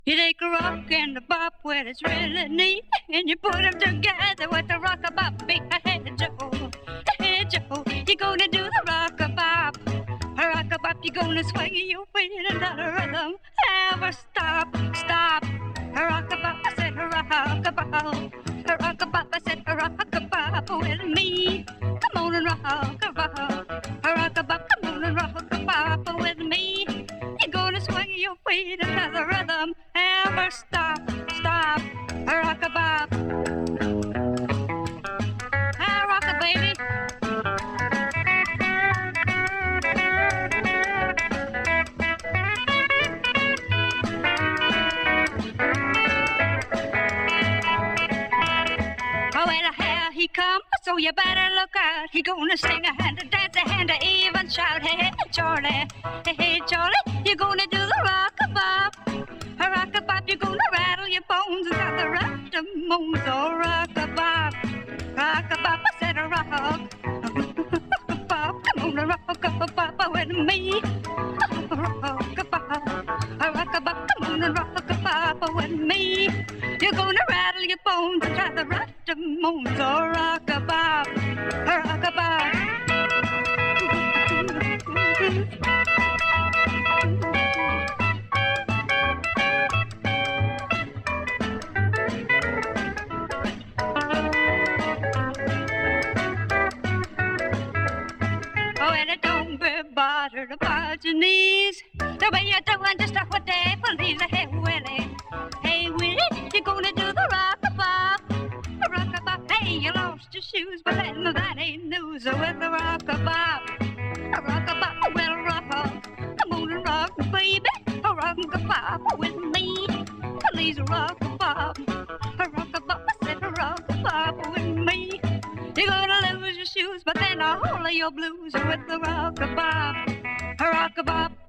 You take a rock and a bop where it's really neat, and you put them together with the rock-a-bop beat. Hey, Joe, you're gonna do the rock-a-bop. A rock-a-bop, you're gonna swing your feet into the rhythm. Never stop, stop. A rock-a-bop, I said a rock-a-bop. A rock-a-bop, I said a rock-a-bop with me. Come on and rock-a-bop. A rock-a-bop, come on and rock-a-bop with me. You're gonna swing your feet into the rhythm. Never stop, stop. A rock-a-bop. A rock-a, baby. Oh, well, here he comes, so you better look out. He gonna sing a hand, a dance a hand, a even shout. Hey, Charlie, hey, Charlie, you're gonna do the rock-a-bop. A rock-a-bop, you're gonna rattle your bones and got the rhythm moans. Oh, rock-a-bop, rock-a-bop, I said a rock-a-bop. Come on, rock-a-bop with me. Rock-a-bop, a rock-a-bop, come on and rock-a-bop with me. You're gonna rattle your bones and try the rhythm moans. Oh, rock-a-bop, a rock-a-bop. Oh, and it don't be bothered about your knees. The way you're doing just what they please. Hey, Willie, you're gonna do the rock-a-bop. A rock-a-bop, hey, you lost your shoes, but then that ain't news. With the rock-a-bop, a rock-a-bop, well, rock-a. Come on and rock, baby, a rock-a-bop with me. Please rock-a-bop, a rock-a-bop, I said a rock-a-bop with me. You're gonna lose your shoes, but then all of your blues are with the rock-a-bop, a rock-a-bop.